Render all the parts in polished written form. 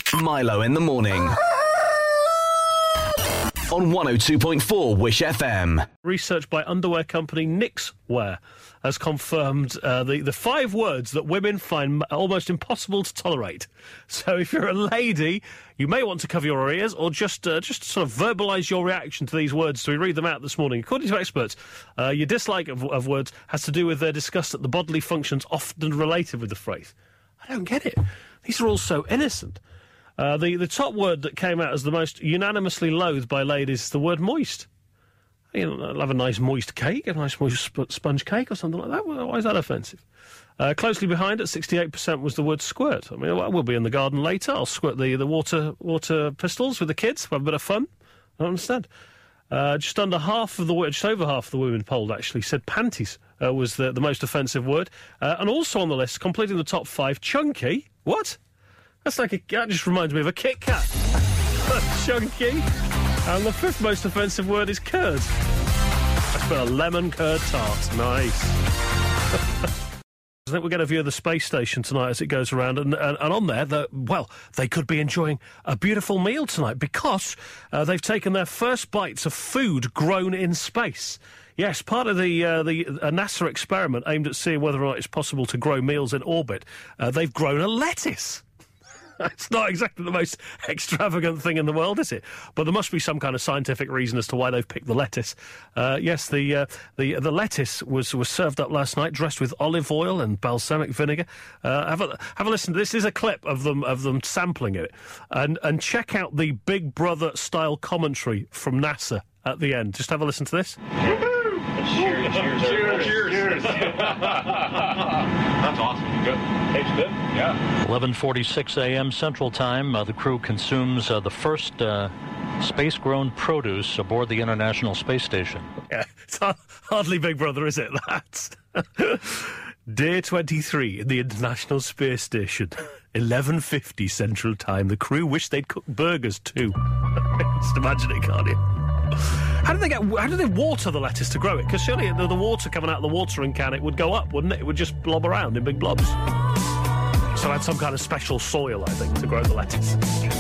Milo in the morning. On 102.4 Wish FM. Research by underwear company Knixwear has confirmed the 5 words that women find almost impossible to tolerate. So if you're a lady, you may want to cover your ears or just sort of verbalise your reaction to these words. So we read them out this morning. According to experts, your dislike of words has to do with their disgust at the bodily functions often related with the phrase. I don't get it. These are all so innocent. The top word that came out as the most unanimously loathed by ladies is the word moist. You know, I'll have a nice moist cake, a nice moist sponge cake or something like that. Why is that offensive? Closely behind at 68% was the word squirt. I mean, we'll be in the garden later. I'll squirt the water pistols with the kids, have a bit of fun. I don't understand. Just over half of the women polled actually said panties was the most offensive word. And also on the list, completing the top 5, chunky. What? That just reminds me of a Kit Kat. Chunky. And the 5th most offensive word is curd. That's got a lemon curd tart. Nice. I think we're going to view the space station tonight as it goes around, and on there, they could be enjoying a beautiful meal tonight because they've taken their first bites of food grown in space. Yes, part of the NASA experiment aimed at seeing whether or not it's possible to grow meals in orbit. They've grown a lettuce. It's not exactly the most extravagant thing in the world, is it? But there must be some kind of scientific reason as to why they've picked the lettuce. Yes, the lettuce was served up last night, dressed with olive oil and balsamic vinegar. Have a listen. This is a clip of them sampling it, and check out the Big Brother style commentary from NASA at the end. Just have a listen to this. Cheers. That's awesome. Good. Tastes good. Yeah. 11:46 a.m. Central Time. The crew consumes the first space-grown produce aboard the International Space Station. Yeah, it's hardly Big Brother, is it? That's Day 23 in the International Space Station. 11:50 Central Time. The crew wish they'd cooked burgers too. Just imagine it, can't you? How do they water the lettuce to grow it? Because surely the water coming out of the watering can, it would go up, wouldn't it? It would just blob around in big blobs. So I had some kind of special soil, I think, to grow the lettuce.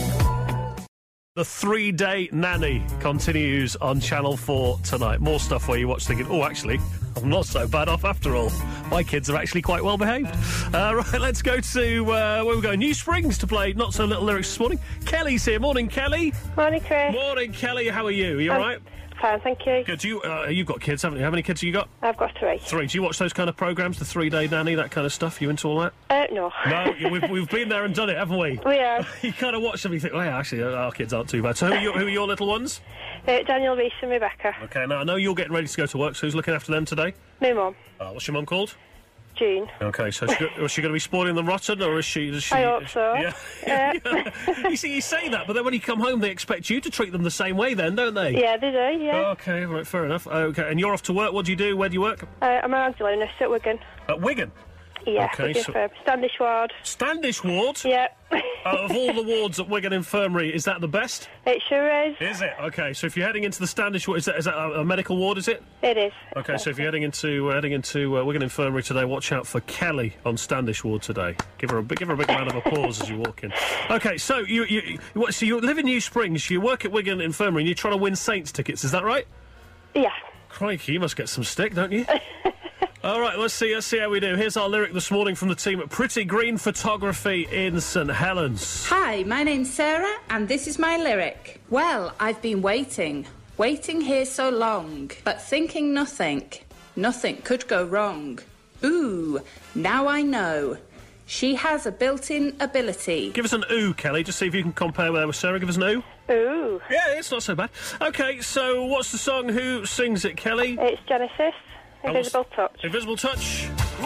The 3-Day Nanny continues on Channel 4 tonight. More stuff where you watch thinking, oh, actually, I'm not so bad off after all. My kids are actually quite well behaved. Right, let's go to, where we're going, New Springs to play Not So Little Lyrics this morning. Kelly's here. Morning, Kelly. Morning, Chris. Morning, Kelly. How are you? Are you all right? Fine, thank you. Good. You've got kids, haven't you? How many kids have you got? I've got 3. 3. Do you watch those kind of programmes, the 3-Day Nanny, that kind of stuff? You into all that? No. No, we've been there and done it, haven't we? We have. You kind of watch them and you think, oh, yeah, actually, our kids aren't too bad. So who are your little ones? Daniel, Reese and Rebecca. OK, now I know you're getting ready to go to work, so who's looking after them today? My mum. What's your mum called? June. OK, so is she going to be spoiling them rotten, or is she... I hope so. Yeah. You see, you say that, but then when you come home, they expect you to treat them the same way then, don't they? Yeah, they do, yeah. OK, right, fair enough. OK, and you're off to work. What do you do? Where do you work? I'm an auxiliary nurse at Wigan. At Wigan? Yeah, okay, Standish Ward. Standish Ward? Yeah. Of all the wards at Wigan Infirmary, is that the best? It sure is. Is it? OK, so if you're heading into the Standish Ward, is that a medical ward, is it? It is. OK, so if you're heading into Wigan Infirmary today, watch out for Kelly on Standish Ward today. Give her a big round of applause as you walk in. OK, so you live in New Springs, you work at Wigan Infirmary, and you're trying to win Saints tickets, is that right? Yeah. Crikey, you must get some stick, don't you? All right, let's see how we do. Here's our lyric this morning from the team at Pretty Green Photography in St Helens. Hi, my name's Sarah, and this is my lyric. Well, I've been waiting here so long, but thinking nothing could go wrong. Ooh, now I know. She has a built-in ability. Give us an ooh, Kelly, just see if you can compare with Sarah. Give us an ooh. Ooh. Yeah, it's not so bad. OK, so what's the song? Who sings it, Kelly? It's Genesis. Invisible Touch. Invisible Touch.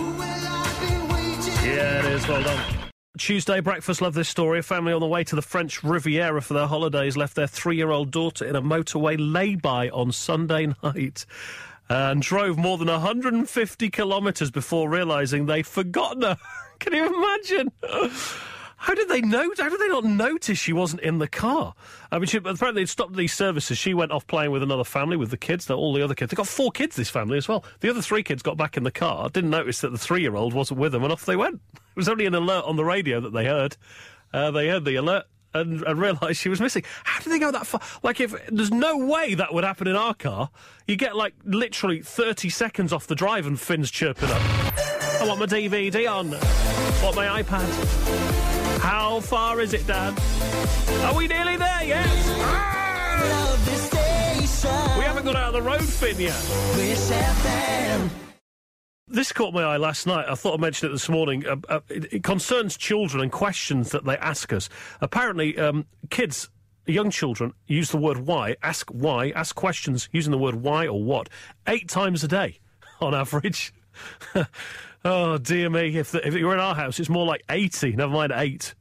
Yeah, it is. Well done. Tuesday breakfast, love this story. A family on the way to the French Riviera for their holidays left their 3-year-old daughter in a motorway lay-by on Sunday night and drove more than 150 kilometres before realising they'd forgotten her. Can you imagine? How did they not notice she wasn't in the car? I mean, apparently they'd stopped these services. She went off playing with another family, with the kids, all the other kids. They've got 4 kids, this family, as well. The other 3 kids got back in the car, didn't notice that the 3-year-old wasn't with them, and off they went. It was only an alert on the radio that they heard. They heard the alert, and realised she was missing. How did they go that far? Like, if there's no way that would happen in our car. You get, like, literally 30 seconds off the drive and Finn's chirping up. I want my DVD on. I want my iPad. How far is it, Dad? Are we nearly there yet? We haven't got out of the road, Finn, yet. This caught my eye last night. I thought I'd mention it this morning. It concerns children and questions that they ask us. Apparently, kids, young children, use the word why, ask questions using the word why or what, 8 times a day on average. Oh, dear me. If you're in our house, it's more like 80, never mind 8.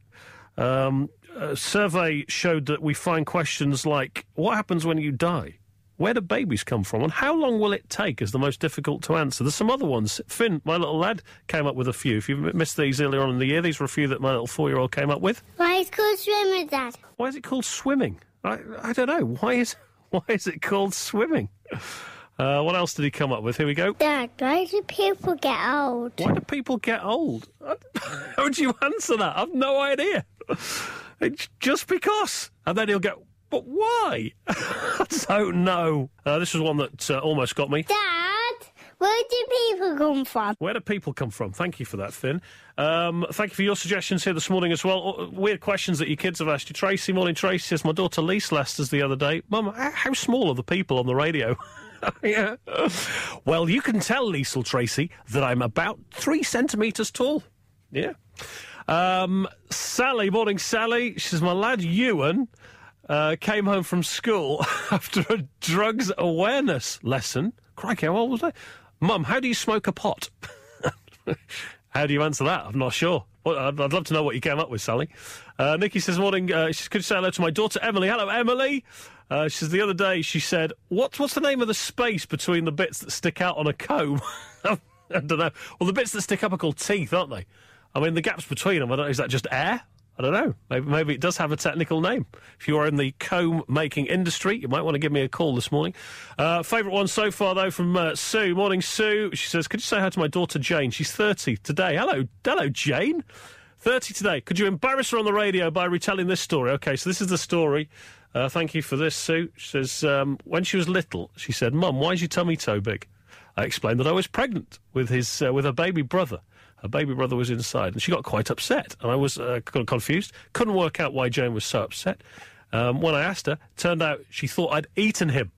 A survey showed that we find questions like, what happens when you die? Where do babies come from? And how long will it take is the most difficult to answer. There's some other ones. Finn, my little lad, came up with a few. If you missed these earlier on in the year, these were a few that my little 4-year-old came up with. Why is it called swimming, Dad? Why is it called swimming? I don't know. Why is it called swimming? What else did he come up with? Here we go. Dad, why do people get old? Why do people get old? How would you answer that? I've no idea. It's just because. And then he'll go, but why? I don't know. This was one that almost got me. Dad, where do people come from? Where do people come from? Thank you for that, Finn. Thank you for your suggestions here this morning as well. Weird questions that your kids have asked you. Tracy, morning, Tracy says, my daughter Lise asked us the other day, Mum, how small are the people on the radio? Yeah. Well, you can tell Liesl, Tracy, that I'm about 3 centimetres tall. Yeah. Sally, morning, Sally. She says, my lad Ewan came home from school after a drugs awareness lesson. Crikey, how old was I? Mum, how do you smoke a pot? How do you answer that? I'm not sure. Well, I'd love to know what you came up with, Sally. Nikki says, morning, she says, could you say hello to my daughter, Emily? Hello, Emily. She says, the other day, she said, what's the name of the space between the bits that stick out on a comb? I don't know. Well, the bits that stick up are called teeth, aren't they? I mean, the gaps between them, is that just air? I don't know. Maybe it does have a technical name. If you are in the comb-making industry, you might want to give me a call this morning. Favourite one so far, though, from Sue. Morning, Sue. She says, could you say hi to my daughter, Jane? She's 30 today. Hello, Jane. 30 today. Could you embarrass her on the radio by retelling this story? OK, so this is the story. Thank you for this, Sue. She says, when she was little, she said, Mum, why is your tummy so big? I explained that I was pregnant with her baby brother. Her baby brother was inside, and she got quite upset. And I was confused, couldn't work out why Jane was so upset. When I asked her, turned out she thought I'd eaten him.